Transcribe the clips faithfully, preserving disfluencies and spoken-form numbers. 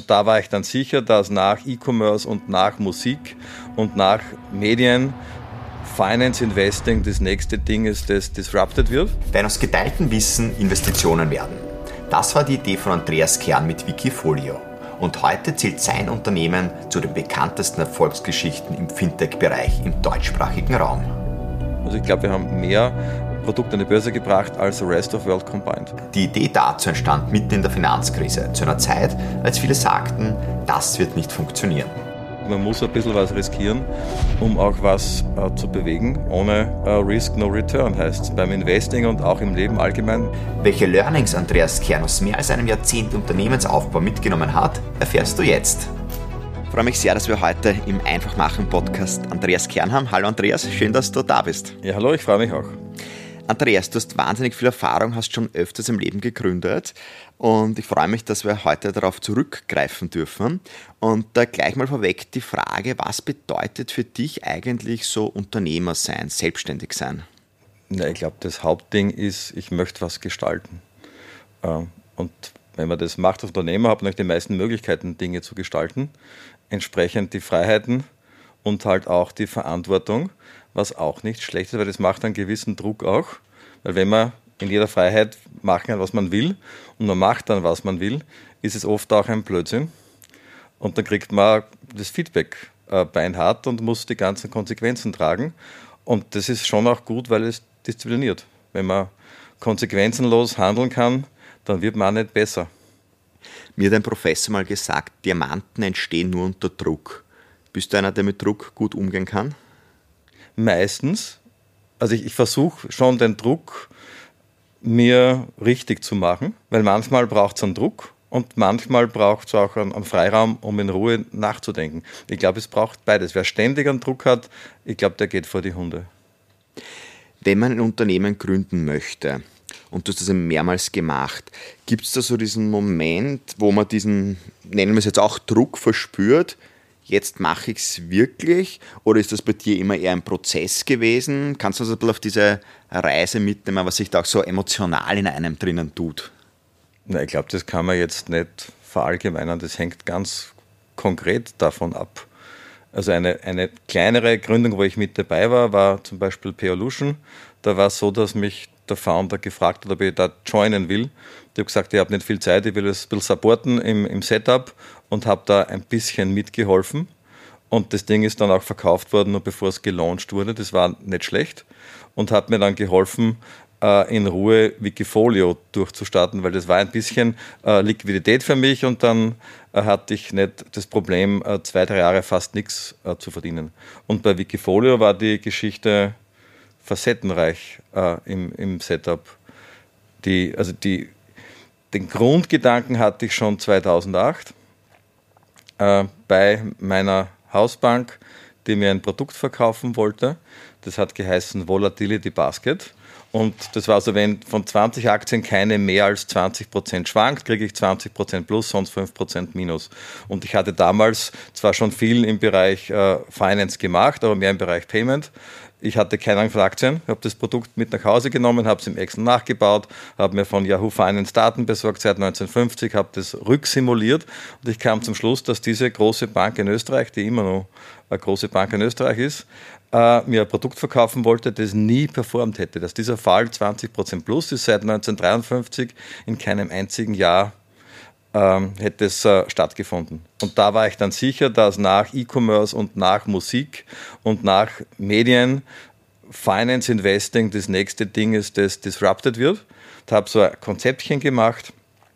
Und da war ich dann sicher, dass nach E-Commerce und nach Musik und nach Medien Finance Investing das nächste Ding ist, das disrupted wird. Denn aus geteiltem Wissen Investitionen werden. Das war die Idee von Andreas Kern mit Wikifolio. Und heute zählt sein Unternehmen zu den bekanntesten Erfolgsgeschichten im Fintech-Bereich im deutschsprachigen Raum. Also ich glaube, wir haben mehr Produkte an die Börse gebracht als the rest of world combined. Die Idee dazu entstand mitten in der Finanzkrise, zu einer Zeit, als viele sagten, das wird nicht funktionieren. Man muss ein bisschen was riskieren, um auch was äh, zu bewegen. Ohne äh, Risk, no return heißt es beim Investing und auch im Leben allgemein. Welche Learnings Andreas Kern aus mehr als einem Jahrzehnt Unternehmensaufbau mitgenommen hat, erfährst du jetzt. Ich freue mich sehr, dass wir heute im Einfachmachen-Podcast Andreas Kern haben. Hallo Andreas, schön, dass du da bist. Ja, hallo, ich freue mich auch. Andreas, du hast wahnsinnig viel Erfahrung, hast schon öfters im Leben gegründet und ich freue mich, dass wir heute darauf zurückgreifen dürfen. Und da gleich mal vorweg die Frage, was bedeutet für dich eigentlich so Unternehmer sein, selbstständig sein? Ja, ich glaube, das Hauptding ist, ich möchte was gestalten. Und wenn man das macht als Unternehmer, hat man die meisten Möglichkeiten, Dinge zu gestalten, entsprechend die Freiheiten und halt auch die Verantwortung, was auch nicht schlecht ist, weil das macht einen gewissen Druck auch. Weil wenn man in jeder Freiheit machen kann, was man will, und man macht dann, was man will, ist es oft auch ein Blödsinn. Und dann kriegt man das Feedback äh, beinhart und muss die ganzen Konsequenzen tragen. Und das ist schon auch gut, weil es diszipliniert. Wenn man konsequenzenlos handeln kann, dann wird man auch nicht besser. Mir hat ein Professor mal gesagt, Diamanten entstehen nur unter Druck. Bist du einer, der mit Druck gut umgehen kann? Meistens. Also ich, ich versuche schon den Druck mir richtig zu machen, weil manchmal braucht es einen Druck und manchmal braucht es auch einen, einen Freiraum, um in Ruhe nachzudenken. Ich glaube, es braucht beides. Wer ständig einen Druck hat, ich glaube, der geht vor die Hunde. Wenn man ein Unternehmen gründen möchte, und du hast das mehrmals gemacht, gibt es da so diesen Moment, wo man diesen, nennen wir es jetzt auch Druck verspürt, jetzt mache ich es wirklich? Oder ist das bei dir immer eher ein Prozess gewesen? Kannst du uns ein bisschen auf diese Reise mitnehmen, was sich da auch so emotional in einem drinnen tut? Na, ich glaube, das kann man jetzt nicht verallgemeinern. Das hängt ganz konkret davon ab. Also eine, eine kleinere Gründung, wo ich mit dabei war, war zum Beispiel Peolution. Da war es so, dass mich der Founder gefragt hat, ob ich da joinen will. Ich habe gesagt, ich habe nicht viel Zeit, ich will es ein bisschen supporten im, im Setup und habe da ein bisschen mitgeholfen. Und das Ding ist dann auch verkauft worden, noch bevor es gelauncht wurde. Das war nicht schlecht und hat mir dann geholfen, äh, in Ruhe Wikifolio durchzustarten, weil das war ein bisschen äh, Liquidität für mich und dann äh, hatte ich nicht das Problem, äh, zwei, drei Jahre fast nichts äh, zu verdienen. Und bei Wikifolio war die Geschichte facettenreich äh, im, im Setup. Die, also die, den Grundgedanken hatte ich schon zweitausendacht äh, bei meiner Hausbank, die mir ein Produkt verkaufen wollte. Das hat geheißen Volatility Basket. Und das war so, wenn von zwanzig Aktien keine mehr als zwanzig Prozent schwankt, kriege ich zwanzig Prozent plus, sonst fünf Prozent minus. Und ich hatte damals zwar schon viel im Bereich äh, Finance gemacht, aber mehr im Bereich Payment. Ich hatte keine Ahnung von Aktien, habe das Produkt mit nach Hause genommen, habe es im Excel nachgebaut, habe mir von Yahoo Finance Daten besorgt seit neunzehnhundertfünfzig, habe das rücksimuliert und ich kam zum Schluss, dass diese große Bank in Österreich, die immer noch eine große Bank in Österreich ist, äh, mir ein Produkt verkaufen wollte, das nie performt hätte. Dass dieser Fall zwanzig Prozent plus ist seit neunzehnhundertdreiundfünfzig in keinem einzigen Jahr ähm, hätte es äh, stattgefunden. Und da war ich dann sicher, dass nach E-Commerce und nach Musik und nach Medien Finance Investing das nächste Ding ist, das disrupted wird. Ich habe so ein Konzeptchen gemacht,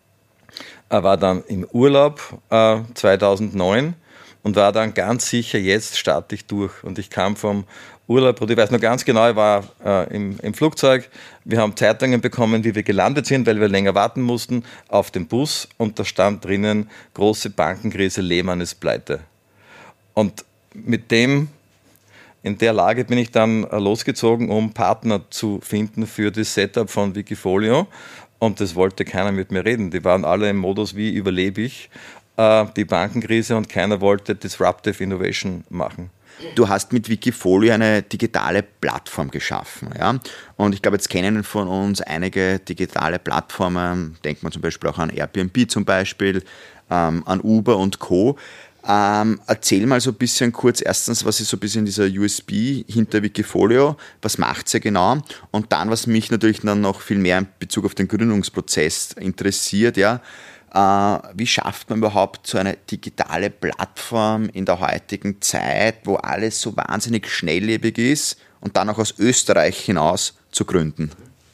war dann im Urlaub äh, zweitausendneun und war dann ganz sicher, jetzt starte ich durch. Und ich kam vom Urlaub, und ich weiß noch ganz genau, ich war äh, im, im Flugzeug, wir haben Zeitungen bekommen, wie wir gelandet sind, weil wir länger warten mussten, auf dem Bus und da stand drinnen, große Bankenkrise, Lehmann ist pleite. Und mit dem, in der Lage bin ich dann äh, losgezogen, um Partner zu finden für das Setup von Wikifolio und das wollte keiner mit mir reden. Die waren alle im Modus, wie überlebe ich äh, die Bankenkrise und keiner wollte Disruptive Innovation machen. Du hast mit Wikifolio eine digitale Plattform geschaffen. Ja? Und ich glaube, jetzt kennen von uns einige digitale Plattformen, denkt man zum Beispiel auch an Airbnb zum Beispiel. ähm, an Uber und Co. Ähm, erzähl mal so ein bisschen kurz, erstens, was ist so ein bisschen dieser U S B hinter Wikifolio, was macht sie genau? Und dann, was mich natürlich dann noch viel mehr in Bezug auf den Gründungsprozess interessiert, ja, äh, wie schafft man überhaupt so eine digitale Plattform in der heutigen Zeit, wo alles so wahnsinnig schnelllebig ist und dann auch aus Österreich hinaus zu gründen?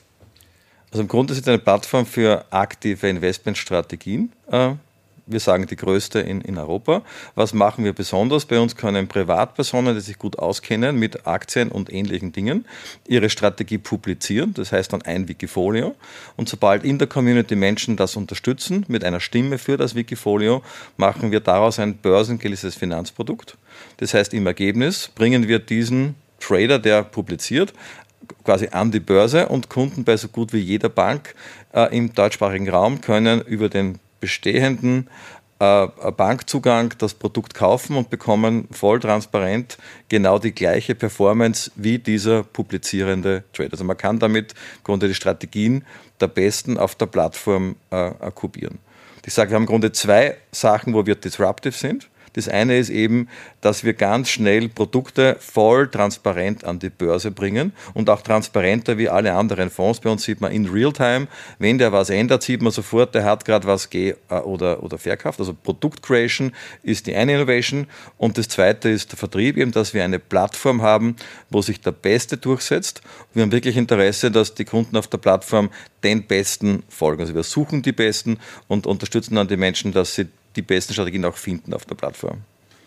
Also im Grunde ist es eine Plattform für aktive Investmentstrategien. Wir sagen die größte in, in Europa. Was machen wir besonders? Bei uns können Privatpersonen, die sich gut auskennen mit Aktien und ähnlichen Dingen, ihre Strategie publizieren. Das heißt dann ein Wikifolio. Und sobald in der Community Menschen das unterstützen, mit einer Stimme für das Wikifolio, machen wir daraus ein börsengelistetes Finanzprodukt. Das heißt, im Ergebnis bringen wir diesen Trader, der publiziert, quasi an die Börse, und Kunden bei so gut wie jeder Bank äh, im deutschsprachigen Raum können über den bestehenden äh, Bankzugang das Produkt kaufen und bekommen voll transparent genau die gleiche Performance wie dieser publizierende Trader. Also man kann damit im Grunde die Strategien der Besten auf der Plattform äh, kopieren. Ich sage, wir haben im Grunde zwei Sachen, wo wir disruptive sind. Das eine ist eben, dass wir ganz schnell Produkte voll transparent an die Börse bringen und auch transparenter wie alle anderen Fonds. Bei uns sieht man in Realtime, wenn der was ändert, sieht man sofort, der hat gerade was ge- oder, oder verkauft. Also Produkt-Creation ist die eine Innovation, und das zweite ist der Vertrieb, eben, dass wir eine Plattform haben, wo sich der Beste durchsetzt. Wir haben wirklich Interesse, dass die Kunden auf der Plattform den Besten folgen. Also wir suchen die Besten und unterstützen dann die Menschen, dass sie die besten Strategien auch finden auf der Plattform.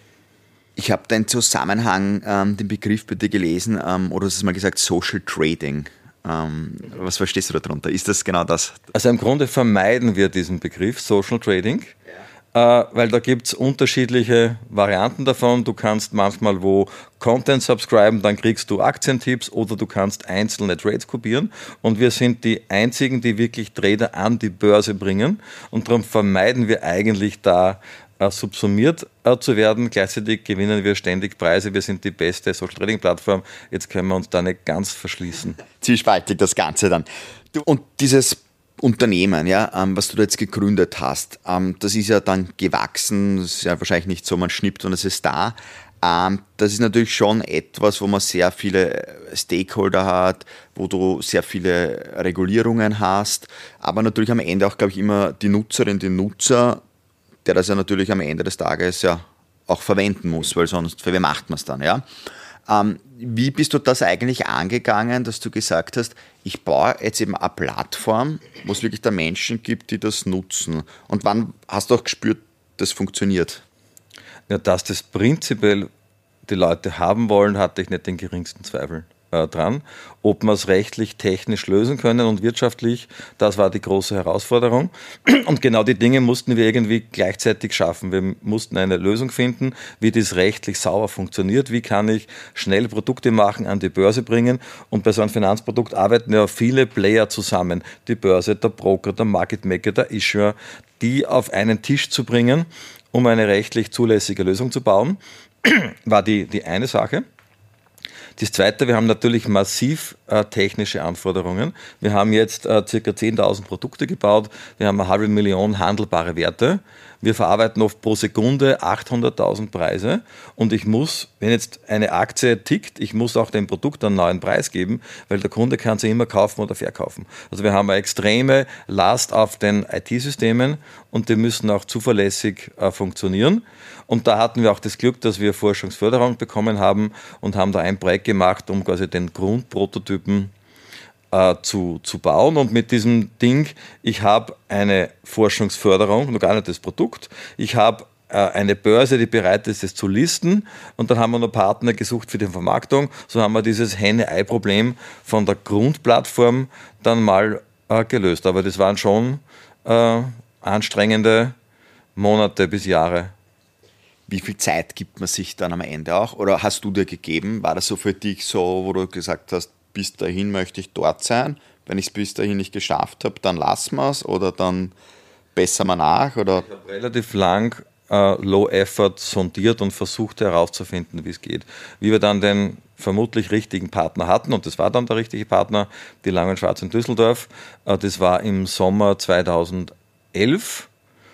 Ich habe den Zusammenhang, ähm, den Begriff bei dir gelesen, ähm, oder du hast mal gesagt, Social Trading. Ähm, was verstehst du darunter? Ist das genau das? Also im Grunde vermeiden wir diesen Begriff Social Trading, ja. äh, weil da gibt es unterschiedliche Varianten davon. Du kannst manchmal wo Content subscriben, dann kriegst du Aktientipps, oder du kannst einzelne Trades kopieren, und wir sind die einzigen, die wirklich Trader an die Börse bringen, und darum vermeiden wir eigentlich da äh, subsumiert äh, zu werden. Gleichzeitig gewinnen wir ständig Preise, wir sind die beste Social Trading Plattform, jetzt können wir uns da nicht ganz verschließen. Zielspaltig das Ganze dann. Und dieses Unternehmen, ja, ähm, was du da jetzt gegründet hast, ähm, das ist ja dann gewachsen, das ist ja wahrscheinlich nicht so, man schnippt und es ist da. Ähm, das ist natürlich schon etwas, wo man sehr viele Stakeholder hat, wo du sehr viele Regulierungen hast, aber natürlich am Ende auch, glaube ich, immer die Nutzerin, die Nutzer, der das ja natürlich am Ende des Tages ja auch verwenden muss, weil sonst, für wen macht man es dann, ja? Ähm, wie bist du das eigentlich angegangen, dass du gesagt hast, ich baue jetzt eben eine Plattform, wo es wirklich da Menschen gibt, die das nutzen? Und wann hast du auch gespürt, das funktioniert? Ja, dass das prinzipiell die Leute haben wollen, hatte ich nicht den geringsten Zweifel äh, dran. Ob wir es rechtlich, technisch lösen können und wirtschaftlich, das war die große Herausforderung. Und genau die Dinge mussten wir irgendwie gleichzeitig schaffen. Wir mussten eine Lösung finden, wie das rechtlich sauber funktioniert. Wie kann ich schnell Produkte machen, an die Börse bringen? Und bei so einem Finanzprodukt arbeiten ja viele Player zusammen. Die Börse, der Broker, der Market Maker, der Issuer, die auf einen Tisch zu bringen, um eine rechtlich zulässige Lösung zu bauen, war die, die eine Sache. Das zweite, wir haben natürlich massiv äh, technische Anforderungen. Wir haben jetzt äh, ca. zehntausend Produkte gebaut, wir haben eine halbe Million handelbare Werte. Wir verarbeiten oft pro Sekunde achthunderttausend Preise, und ich muss, wenn jetzt eine Aktie tickt, ich muss auch dem Produkt einen neuen Preis geben, weil der Kunde kann sie immer kaufen oder verkaufen. Also wir haben eine extreme Last auf den I T-Systemen, und die müssen auch zuverlässig äh, funktionieren. Und da hatten wir auch das Glück, dass wir Forschungsförderung bekommen haben und haben da ein Projekt gemacht, um quasi den Grundprototypen äh, zu, zu bauen. Und mit diesem Ding, ich habe eine Forschungsförderung, noch gar nicht das Produkt, ich habe äh, eine Börse, die bereit ist, es zu listen, und dann haben wir noch Partner gesucht für die Vermarktung. So haben wir dieses Henne-Ei-Problem von der Grundplattform dann mal äh, gelöst. Aber das waren schon äh, anstrengende Monate bis Jahre. Wie viel Zeit gibt man sich dann am Ende auch? Oder hast du dir gegeben? War das so für dich so, wo du gesagt hast, bis dahin möchte ich dort sein? Wenn ich es bis dahin nicht geschafft habe, dann lassen wir es oder dann bessern wir nach? Oder? Ich habe relativ lang äh, Low Effort sondiert und versucht herauszufinden, wie es geht. Wie wir dann den vermutlich richtigen Partner hatten, und das war dann der richtige Partner, die Lang und Schwarz in Düsseldorf. Äh, das war im Sommer zweitausendelf.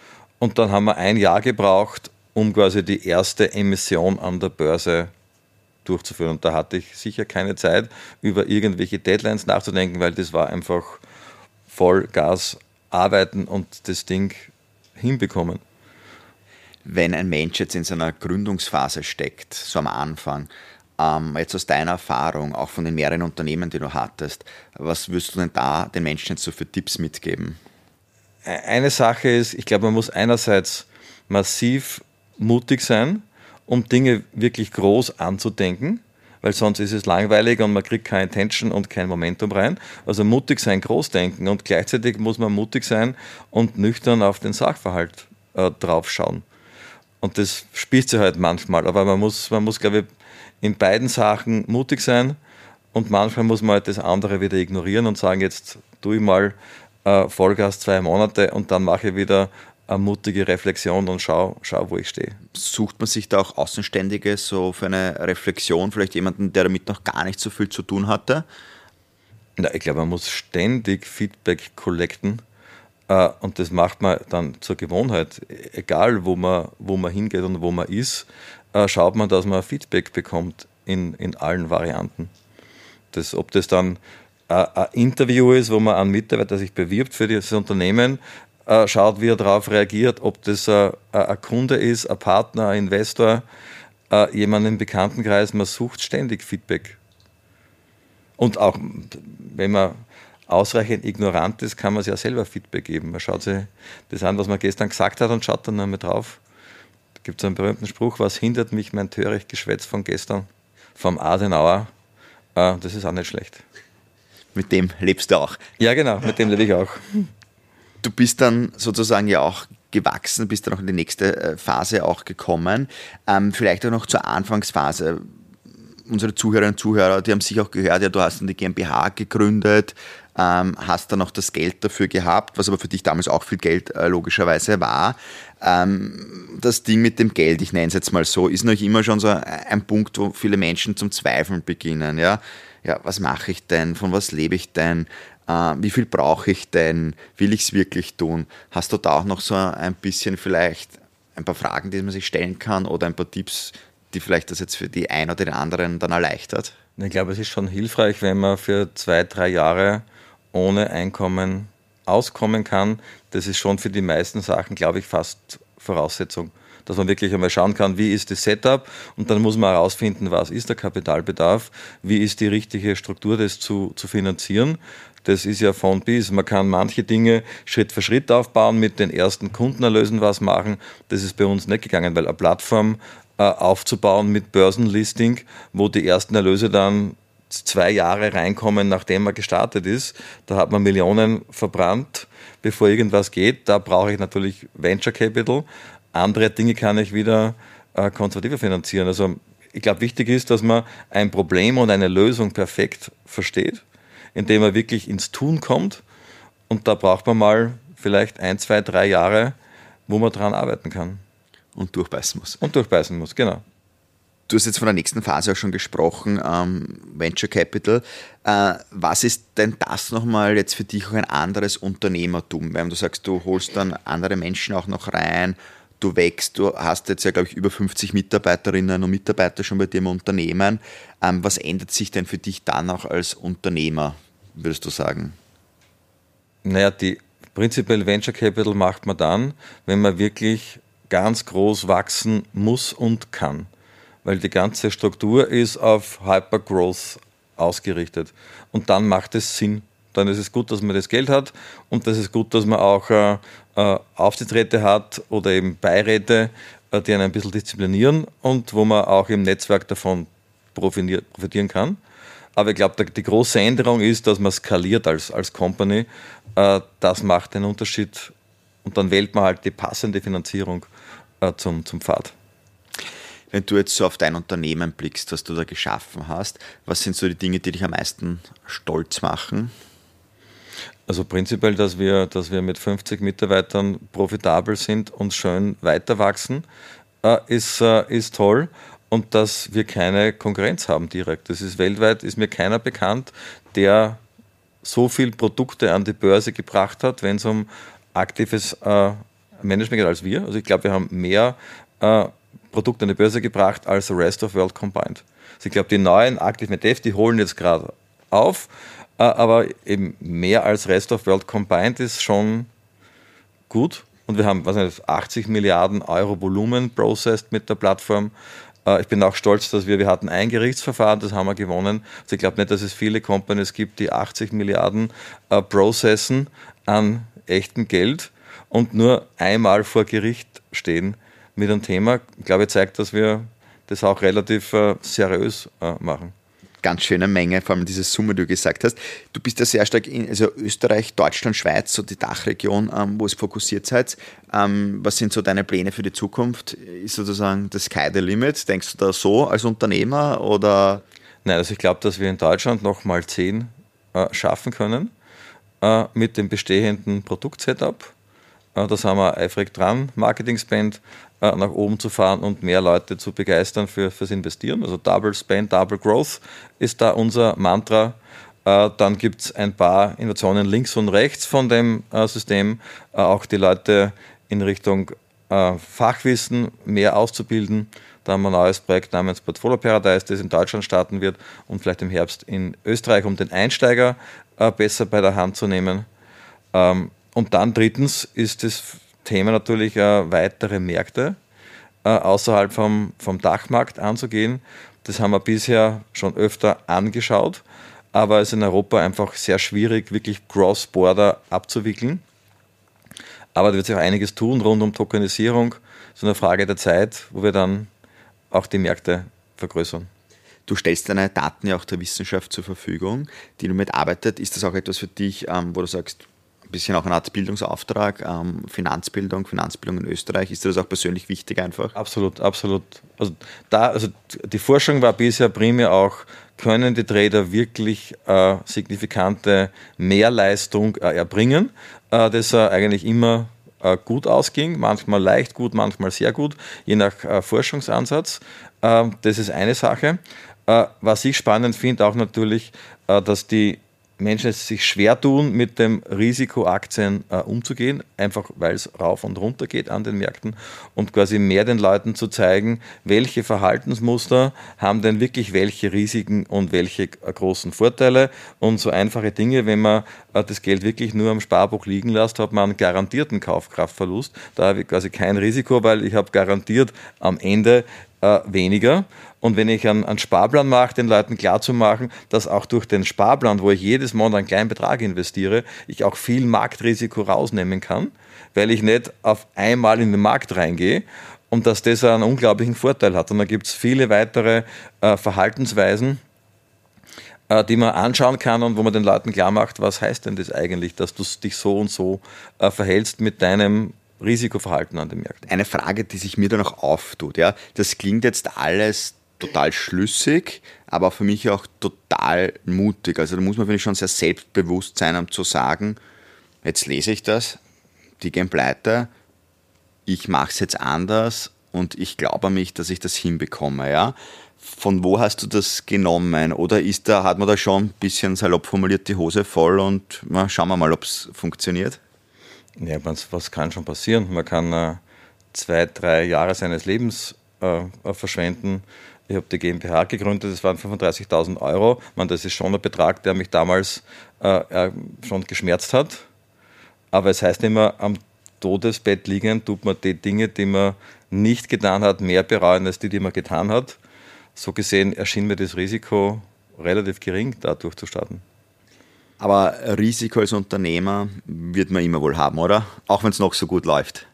Und dann haben wir ein Jahr gebraucht, um quasi die erste Emission an der Börse durchzuführen. Und da hatte ich sicher keine Zeit, über irgendwelche Deadlines nachzudenken, weil das war einfach Vollgas arbeiten und das Ding hinbekommen. Wenn ein Mensch jetzt in seiner Gründungsphase steckt, so am Anfang, ähm, jetzt aus deiner Erfahrung, auch von den mehreren Unternehmen, die du hattest, was würdest du denn da den Menschen jetzt so für Tipps mitgeben? Eine Sache ist, ich glaube, man muss einerseits massiv mutig sein, um Dinge wirklich groß anzudenken, weil sonst ist es langweilig und man kriegt keine Attention und kein Momentum rein. Also mutig sein, groß denken, und gleichzeitig muss man mutig sein und nüchtern auf den Sachverhalt äh, drauf schauen. Und das spielt sich halt manchmal, aber man muss, man muss, glaube ich, in beiden Sachen mutig sein, und manchmal muss man halt das andere wieder ignorieren und sagen, jetzt tue ich mal äh, Vollgas zwei Monate und dann mache ich wieder eine mutige Reflexion und schau, schau, wo ich stehe. Sucht man sich da auch Außenständige so für eine Reflexion, vielleicht jemanden, der damit noch gar nicht so viel zu tun hatte? Ja, ich glaube, man muss ständig Feedback collecten, äh, und das macht man dann zur Gewohnheit. Egal, wo man, wo man hingeht und wo man ist, äh, schaut man, dass man Feedback bekommt in, in allen Varianten. Das, ob das dann äh, ein Interview ist, wo man einen Mitarbeiter sich bewirbt für dieses Unternehmen, äh, schaut, wie er darauf reagiert, ob das äh, ein Kunde ist, ein Partner, ein Investor, äh, jemand im Bekanntenkreis. Man sucht ständig Feedback. Und auch, wenn man ausreichend ignorant ist, kann man sich ja selber Feedback geben. Man schaut sich das an, was man gestern gesagt hat, und schaut dann einmal drauf. Da gibt es einen berühmten Spruch: Was hindert mich mein töricht Geschwätz von gestern? Vom Adenauer. Äh, das ist auch nicht schlecht. Mit dem lebst du auch. Ja, genau, mit dem lebe ich auch. Du bist dann sozusagen ja auch gewachsen, bist dann auch in die nächste Phase auch gekommen. Ähm, vielleicht auch noch zur Anfangsphase. Unsere Zuhörerinnen und Zuhörer, die haben sich auch gehört, ja, du hast dann die GmbH gegründet, ähm, hast dann auch das Geld dafür gehabt, was aber für dich damals auch viel Geld äh, logischerweise war. Ähm, das Ding mit dem Geld, ich nenne es jetzt mal so, ist natürlich immer schon so ein Punkt, wo viele Menschen zum Zweifeln beginnen. Ja, ja, was mache ich denn? Von was lebe ich denn? Uh, wie viel brauche ich denn? Will ich es wirklich tun? Hast du da auch noch so ein bisschen vielleicht ein paar Fragen, die man sich stellen kann, oder ein paar Tipps, die vielleicht das jetzt für die einen oder den anderen dann erleichtert? Ich glaube, es ist schon hilfreich, wenn man für zwei, drei Jahre ohne Einkommen auskommen kann. Das ist schon für die meisten Sachen, glaube ich, fast Voraussetzung, dass man wirklich einmal schauen kann, wie ist das Setup, und dann muss man herausfinden, was ist der Kapitalbedarf, wie ist die richtige Struktur, das zu, zu finanzieren. Das ist ja von bis. Man kann manche Dinge Schritt für Schritt aufbauen, mit den ersten Kundenerlösen was machen. Das ist bei uns nicht gegangen, weil eine Plattform äh, aufzubauen mit Börsenlisting, wo die ersten Erlöse dann zwei Jahre reinkommen, nachdem man gestartet ist, da hat man Millionen verbrannt, bevor irgendwas geht. Da brauche ich natürlich Venture Capital. Andere Dinge kann ich wieder äh, konservativer finanzieren. Also ich glaube, wichtig ist, dass man ein Problem und eine Lösung perfekt versteht, indem man wirklich ins Tun kommt, und da braucht man mal vielleicht ein, zwei, drei Jahre, wo man dran arbeiten kann. Und durchbeißen muss. Und durchbeißen muss, genau. Du hast jetzt von der nächsten Phase auch schon gesprochen, ähm, Venture Capital. Äh, was ist denn das nochmal jetzt für dich auch ein anderes Unternehmertum? Weil du sagst, du holst dann andere Menschen auch noch rein, du wächst, du hast jetzt ja, glaube ich, über fünfzig Mitarbeiterinnen und Mitarbeiter schon bei dir im Unternehmen. Ähm, was ändert sich denn für dich dann auch als Unternehmer, würdest du sagen? Naja, die prinzipiell Venture Capital macht man dann, wenn man wirklich ganz groß wachsen muss und kann. Weil die ganze Struktur ist auf Hypergrowth ausgerichtet. Und dann macht es Sinn. Dann ist es gut, dass man das Geld hat, und das ist gut, dass man auch äh, äh, Aufsichtsräte hat oder eben Beiräte, äh, die einen ein bisschen disziplinieren und wo man auch im Netzwerk davon profitieren kann. Aber ich glaube, die große Änderung ist, dass man skaliert als, als Company. Äh, das macht den Unterschied, und dann wählt man halt die passende Finanzierung äh, zum, zum Pfad. Wenn du jetzt so auf dein Unternehmen blickst, was du da geschaffen hast, was sind so die Dinge, die dich am meisten stolz machen? Also prinzipiell, dass wir, dass wir mit fünfzig Mitarbeitern profitabel sind und schön weiter wachsen, äh, ist, äh, ist toll. Und dass wir keine Konkurrenz haben direkt. Das ist weltweit, ist mir keiner bekannt, der so viele Produkte an die Börse gebracht hat, wenn es um aktives äh, Management als wir. Also ich glaube, wir haben mehr äh, Produkte an die Börse gebracht als the rest of world combined. Also ich glaube, die neuen Active E T F, die holen jetzt gerade auf, äh, aber eben mehr als rest of world combined ist schon gut. Und wir haben was nicht, achtzig Milliarden Euro Volumen processed mit der Plattform. Äh, ich bin auch stolz, dass wir, wir hatten ein Gerichtsverfahren, das haben wir gewonnen. Also ich glaube nicht, dass es viele Companies gibt, die achtzig Milliarden äh, processen an echtem Geld und nur einmal vor Gericht stehen mit einem Thema. Ich glaube, zeigt, dass wir das auch relativ äh, seriös äh, machen. Ganz schöne Menge, vor allem diese Summe, die du gesagt hast. Du bist ja sehr stark in also Österreich, Deutschland, Schweiz, so die Dachregion, ähm, wo es fokussiert seid. Ähm, was sind so deine Pläne für die Zukunft? Ist sozusagen das Sky the Limit? Denkst du da so als Unternehmer? Oder? Nein, also ich glaube, dass wir in Deutschland noch mal zehn äh, schaffen können äh, mit dem bestehenden Produktsetup. Äh, da sind wir eifrig dran, Marketing-Spend äh, nach oben zu fahren und mehr Leute zu begeistern für, fürs Investieren. Also Double Spend, Double Growth ist da unser Mantra. Äh, dann gibt es ein paar Innovationen links und rechts von dem äh, System, äh, auch die Leute in Richtung äh, Fachwissen mehr auszubilden. Da haben wir ein neues Projekt namens Portfolio Paradise, das in Deutschland starten wird und vielleicht im Herbst in Österreich, um den Einsteiger äh, besser bei der Hand zu nehmen. Ähm, und dann drittens ist das Thema natürlich äh, weitere Märkte äh, außerhalb vom, vom Dachmarkt anzugehen. Das haben wir bisher schon öfter angeschaut, aber es ist in Europa einfach sehr schwierig, wirklich Cross-Border abzuwickeln. Aber da wird sich auch einiges tun rund um Tokenisierung. So eine Frage der Zeit, wo wir dann auch die Märkte vergrößern. Du stellst deine Daten ja auch der Wissenschaft zur Verfügung, die du mitarbeitet. Ist das auch etwas für dich, ähm, wo du sagst, ein bisschen auch eine Art Bildungsauftrag, ähm, Finanzbildung, Finanzbildung in Österreich? Ist dir das auch persönlich wichtig einfach? Absolut, absolut. Also, da, also die Forschung war bisher primär auch, können die Trader wirklich äh, signifikante Mehrleistung äh, erbringen, äh, das äh, eigentlich immer äh, gut ausging, manchmal leicht gut, manchmal sehr gut, je nach äh, Forschungsansatz. Äh, das ist eine Sache. Äh, was ich spannend finde, auch natürlich, äh, dass die Menschen es sich schwer tun, mit dem Risiko Aktien äh, umzugehen, einfach weil es rauf und runter geht an den Märkten und quasi mehr den Leuten zu zeigen, welche Verhaltensmuster haben denn wirklich welche Risiken und welche äh, großen Vorteile und so einfache Dinge, wenn man äh, das Geld wirklich nur am Sparbuch liegen lässt, hat man einen garantierten Kaufkraftverlust. Da habe ich quasi kein Risiko, weil ich habe garantiert am Ende äh, weniger. Und wenn ich einen, einen Sparplan mache, den Leuten klarzumachen, dass auch durch den Sparplan, wo ich jedes Monat einen kleinen Betrag investiere, ich auch viel Marktrisiko rausnehmen kann, weil ich nicht auf einmal in den Markt reingehe und dass das einen unglaublichen Vorteil hat. Und da gibt es viele weitere äh, Verhaltensweisen, äh, die man anschauen kann und wo man den Leuten klar macht, was heißt denn das eigentlich, dass du dich so und so äh, verhältst mit deinem Risikoverhalten an den Märkten. Eine Frage, die sich mir dann auch auftut, ja, das klingt jetzt alles total schlüssig, aber für mich auch total mutig. Also da muss man, finde ich, schon sehr selbstbewusst sein, um zu sagen, jetzt lese ich das, die gehen pleite, ich mache es jetzt anders und ich glaube an mich, dass ich das hinbekomme. Ja? Von wo hast du das genommen? Oder ist da, hat man da schon ein bisschen salopp formuliert die Hose voll und na, schauen wir mal, ob es funktioniert? Ja, was, was kann schon passieren? Man kann äh, zwei, drei Jahre seines Lebens äh, verschwenden. Ich habe die GmbH gegründet, das waren fünfunddreißigtausend Euro. Man, das ist schon ein Betrag, der mich damals äh, schon geschmerzt hat. Aber es heißt immer, am Todesbett liegend tut man die Dinge, die man nicht getan hat, mehr bereuen als die, die man getan hat. So gesehen erschien mir das Risiko relativ gering, da durchzustarten. Aber Risiko als Unternehmer wird man immer wohl haben, oder? Auch wenn es noch so gut läuft.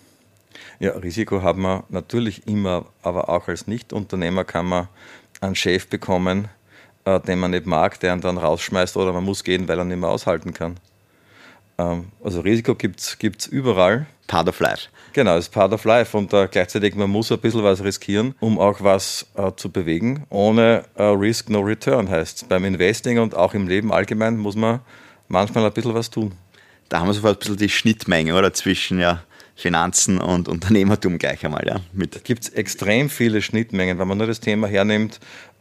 Ja, Risiko haben wir natürlich immer, aber auch als Nicht-Unternehmer kann man einen Chef bekommen, äh, den man nicht mag, der ihn dann rausschmeißt oder man muss gehen, weil er nicht mehr aushalten kann. Ähm, also Risiko gibt es überall. Part of life. Genau, es ist part of life und äh, gleichzeitig man muss ein bisschen was riskieren, um auch was äh, zu bewegen. Ohne äh, Risk, no return heißt es. Beim Investing und auch im Leben allgemein muss man manchmal ein bisschen was tun. Da haben wir sofort ein bisschen die Schnittmenge, oder? Zwischen ja, Finanzen und Unternehmertum gleich einmal. Ja, mit. Da gibt es extrem viele Schnittmengen. Wenn man nur das Thema hernimmt,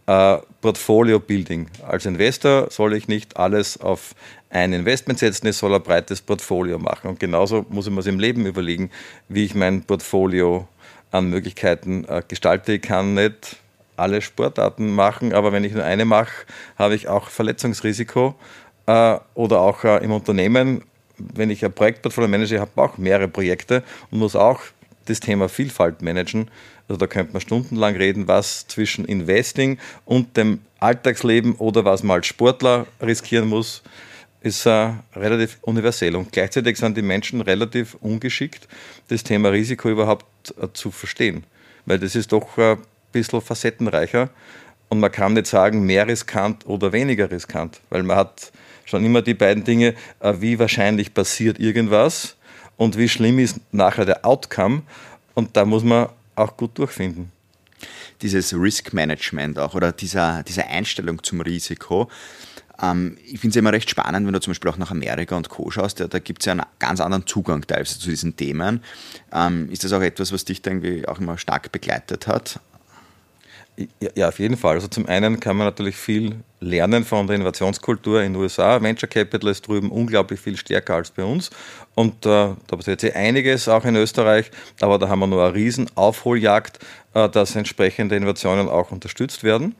äh, Portfolio-Building. Als Investor soll ich nicht alles auf ein Investment setzen, ich soll ein breites Portfolio machen. Und genauso muss ich mir es im Leben überlegen, wie ich mein Portfolio an Möglichkeiten äh, gestalte. Ich kann nicht alle Sportarten machen, aber wenn ich nur eine mache, habe ich auch Verletzungsrisiko äh, oder auch äh, im Unternehmen, wenn ich ein Projektportfolio manage, habe ich auch mehrere Projekte und muss auch das Thema Vielfalt managen. Also da könnte man stundenlang reden, was zwischen Investing und dem Alltagsleben oder was man als Sportler riskieren muss, ist äh, relativ universell. Und gleichzeitig sind die Menschen relativ ungeschickt, das Thema Risiko überhaupt äh, zu verstehen. Weil das ist doch äh, ein bisschen facettenreicher und man kann nicht sagen, mehr riskant oder weniger riskant. Weil man hat schon immer die beiden Dinge, äh, wie wahrscheinlich passiert irgendwas und wie schlimm ist nachher der Outcome. Und da muss man auch gut durchfinden. Dieses Risk-Management auch oder dieser, diese Einstellung zum Risiko, ähm, ich finde es immer recht spannend, wenn du zum Beispiel auch nach Amerika und Co. schaust, ja, da gibt es ja einen ganz anderen Zugang teilweise zu diesen Themen. Ähm, ist das auch etwas, was dich da irgendwie auch immer stark begleitet hat? Ja, ja, auf jeden Fall. Also zum einen kann man natürlich viel lernen von der Innovationskultur in den U S A. Venture Capital ist drüben unglaublich viel stärker als bei uns. Und äh, da passiert jetzt einiges auch in Österreich, aber da haben wir nur eine riesen Aufholjagd, äh, dass entsprechende Innovationen auch unterstützt werden.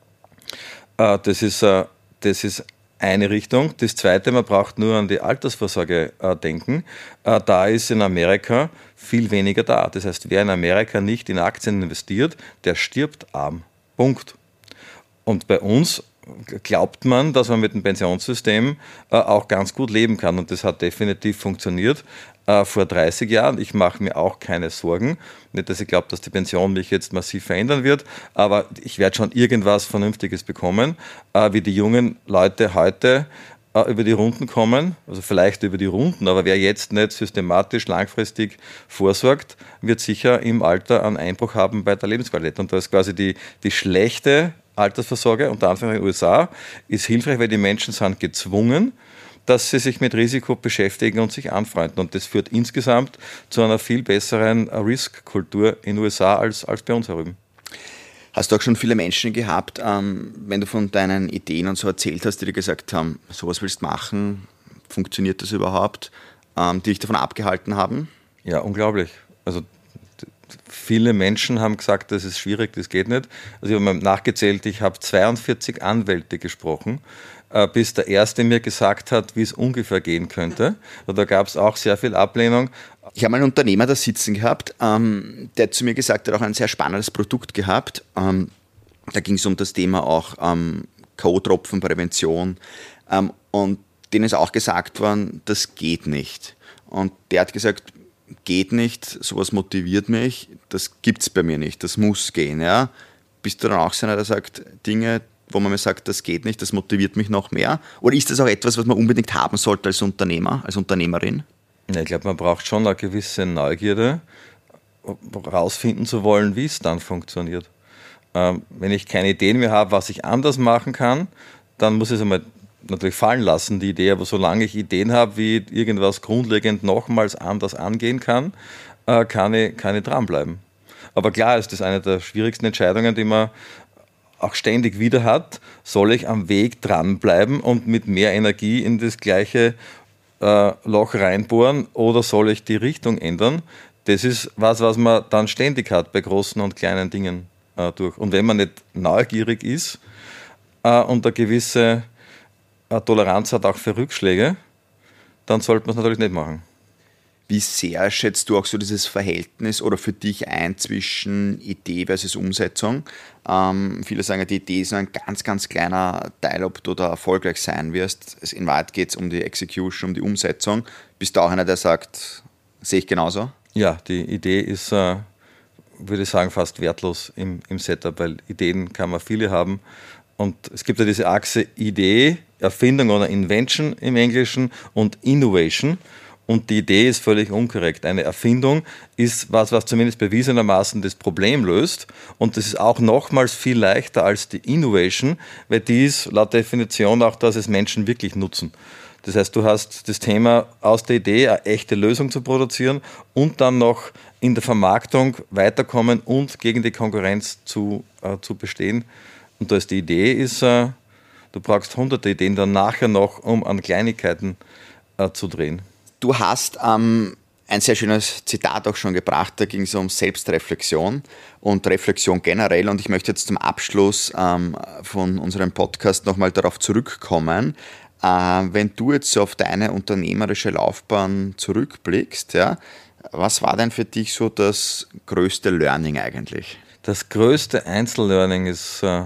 Äh, das ist, äh, das ist eine Richtung. Das zweite, man braucht nur an die Altersvorsorge äh, denken. Äh, da ist in Amerika viel weniger da. Das heißt, wer in Amerika nicht in Aktien investiert, der stirbt arm. Punkt. Und bei uns glaubt man, dass man mit dem Pensionssystem äh, auch ganz gut leben kann. Und das hat definitiv funktioniert äh, vor dreißig Jahren. Ich mache mir auch keine Sorgen. Nicht, dass ich glaube, dass die Pension mich jetzt massiv verändern wird, aber ich werde schon irgendwas Vernünftiges bekommen, äh, wie die jungen Leute heute äh, über die Runden kommen. Also vielleicht über die Runden, aber wer jetzt nicht systematisch langfristig vorsorgt, wird sicher im Alter einen Einbruch haben bei der Lebensqualität. Und da ist quasi die, die schlechte Altersvorsorge, unter Anführungszeichen in den U S A, ist hilfreich, weil die Menschen sind gezwungen, dass sie sich mit Risiko beschäftigen und sich anfreunden. Und das führt insgesamt zu einer viel besseren Risk-Kultur in den U S A als, als bei uns herüben. Hast du auch schon viele Menschen gehabt, ähm, wenn du von deinen Ideen und so erzählt hast, die dir gesagt haben, sowas willst du machen, funktioniert das überhaupt, ähm, die dich davon abgehalten haben? Ja, unglaublich. Also viele Menschen haben gesagt, das ist schwierig, das geht nicht. Also ich habe mal nachgezählt, ich habe zweiundvierzig Anwälte gesprochen, bis der Erste mir gesagt hat, wie es ungefähr gehen könnte. Also da gab es auch sehr viel Ablehnung. Ich habe einen Unternehmer da sitzen gehabt, ähm, der zu mir gesagt hat, auch ein sehr spannendes Produkt gehabt. Ähm, da ging es um das Thema auch ähm, K O-Tropfenprävention. Ähm, und denen ist auch gesagt worden, das geht nicht. Und der hat gesagt, geht nicht, sowas motiviert mich, das gibt es bei mir nicht, das muss gehen. Ja? Bist du dann auch so einer, der sagt, Dinge, wo man mir sagt, das geht nicht, das motiviert mich noch mehr? Oder ist das auch etwas, was man unbedingt haben sollte als Unternehmer, als Unternehmerin? Ja, ich glaube, man braucht schon eine gewisse Neugierde, herausfinden zu wollen, wie es dann funktioniert. Ähm, wenn ich keine Ideen mehr habe, was ich anders machen kann, dann muss ich es einmal natürlich fallen lassen, die Idee, aber solange ich Ideen habe, wie irgendwas grundlegend nochmals anders angehen kann, äh, kann ich, kann ich dranbleiben. Aber klar ist das eine der schwierigsten Entscheidungen, die man auch ständig wieder hat. Soll ich am Weg dranbleiben und mit mehr Energie in das gleiche äh, Loch reinbohren oder soll ich die Richtung ändern? Das ist was, was man dann ständig hat bei großen und kleinen Dingen äh, durch. Und wenn man nicht neugierig ist äh, und eine gewisse Toleranz hat auch für Rückschläge, dann sollte man es natürlich nicht machen. Wie sehr schätzt du auch so dieses Verhältnis oder für dich ein zwischen Idee versus Umsetzung? Ähm, viele sagen, die Idee ist nur ein ganz, ganz kleiner Teil, ob du da erfolgreich sein wirst. In Wahrheit geht es um die Execution, um die Umsetzung. Bist du auch einer, der sagt, sehe ich genauso? Ja, die Idee ist, äh, würde ich sagen, fast wertlos im, im Setup, weil Ideen kann man viele haben. Und es gibt ja diese Achse Idee, Erfindung oder Invention im Englischen und Innovation. Und die Idee ist völlig unkorrekt. Eine Erfindung ist was, was zumindest bewiesenermaßen das Problem löst. Und das ist auch nochmals viel leichter als die Innovation, weil die ist laut Definition auch, dass es Menschen wirklich nutzen. Das heißt, du hast das Thema aus der Idee, eine echte Lösung zu produzieren und dann noch in der Vermarktung weiterkommen und gegen die Konkurrenz zu, äh, zu bestehen. Und da ist die Idee, ist, äh, du brauchst hunderte Ideen dann nachher noch, um an Kleinigkeiten äh, zu drehen. Du hast ähm, ein sehr schönes Zitat auch schon gebracht, da ging es um Selbstreflexion und Reflexion generell. Und ich möchte jetzt zum Abschluss ähm, von unserem Podcast nochmal darauf zurückkommen. Äh, wenn du jetzt so auf deine unternehmerische Laufbahn zurückblickst, ja, was war denn für dich so das größte Learning eigentlich? Das größte Einzellearning ist äh,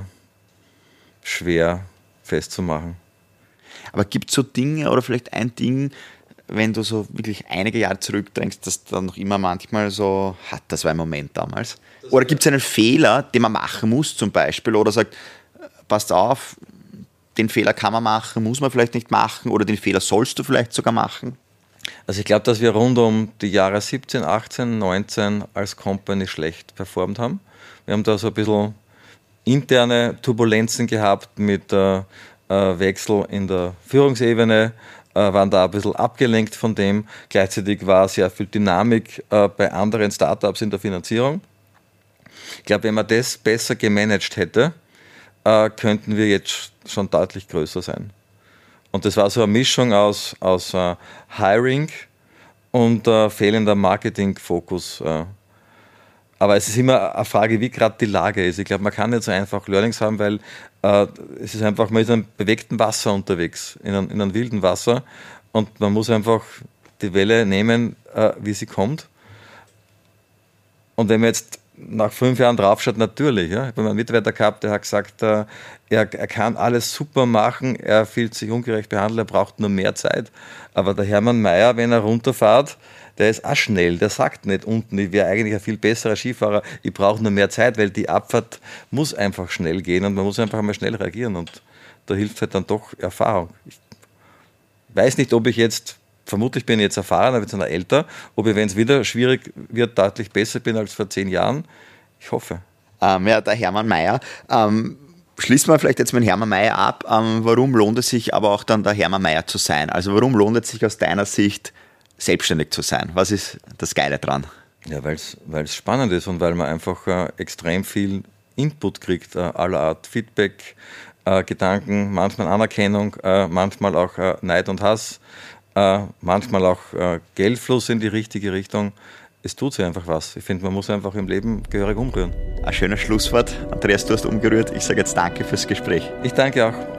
schwer festzumachen. Aber gibt es so Dinge oder vielleicht ein Ding, wenn du so wirklich einige Jahre zurückdenkst, dass dann noch immer manchmal so, hat das war ein Moment damals? Oder gibt es einen Fehler, den man machen muss zum Beispiel? Oder sagt, passt auf, den Fehler kann man machen, muss man vielleicht nicht machen oder den Fehler sollst du vielleicht sogar machen? Also ich glaube, dass wir rund um die Jahre siebzehn, achtzehn, neunzehn als Company schlecht performt haben. Wir haben da so ein bisschen interne Turbulenzen gehabt mit äh, Wechsel in der Führungsebene, äh, waren da ein bisschen abgelenkt von dem. Gleichzeitig war sehr viel Dynamik äh, bei anderen Startups in der Finanzierung. Ich glaube, wenn man das besser gemanagt hätte, äh, könnten wir jetzt schon deutlich größer sein. Und das war so eine Mischung aus, aus äh, Hiring und äh, fehlender Marketing-Fokus. Äh. Aber es ist immer eine Frage, wie gerade die Lage ist. Ich glaube, man kann nicht so einfach Learnings haben, weil äh, es ist einfach, man ist in einem bewegten Wasser unterwegs, in einem, in einem wilden Wasser. Und man muss einfach die Welle nehmen, äh, wie sie kommt. Und wenn man jetzt nach fünf Jahren draufschaut, natürlich. Ja. Ich habe einen Mitarbeiter gehabt, der hat gesagt, äh, er, er kann alles super machen, er fühlt sich ungerecht behandelt, er braucht nur mehr Zeit. Aber der Hermann Mayer, wenn er runterfährt, der ist auch schnell, der sagt nicht unten, ich wäre eigentlich ein viel besserer Skifahrer, ich brauche nur mehr Zeit, weil die Abfahrt muss einfach schnell gehen und man muss einfach mal schnell reagieren und da hilft halt dann doch Erfahrung. Ich weiß nicht, ob ich jetzt, vermutlich bin ich jetzt erfahrener, bin jetzt älter, ob ich, wenn es wieder schwierig wird, deutlich besser bin als vor zehn Jahren. Ich hoffe. Ähm, ja, der Hermann Mayer. Ähm, schließen wir vielleicht jetzt mit Hermann Mayer ab. Ähm, warum lohnt es sich aber auch dann der Hermann Mayer zu sein? Also warum lohnt es sich aus deiner Sicht, selbstständig zu sein? Was ist das Geile dran? Ja, weil es spannend ist und weil man einfach äh, extrem viel Input kriegt, äh, aller Art Feedback, äh, Gedanken, manchmal Anerkennung, äh, manchmal auch äh, Neid und Hass, äh, manchmal auch äh, Geldfluss in die richtige Richtung. Es tut sich einfach was. Ich finde, man muss einfach im Leben gehörig umrühren. Ein schönes Schlusswort. Andreas, du hast umgerührt. Ich sage jetzt danke fürs Gespräch. Ich danke auch.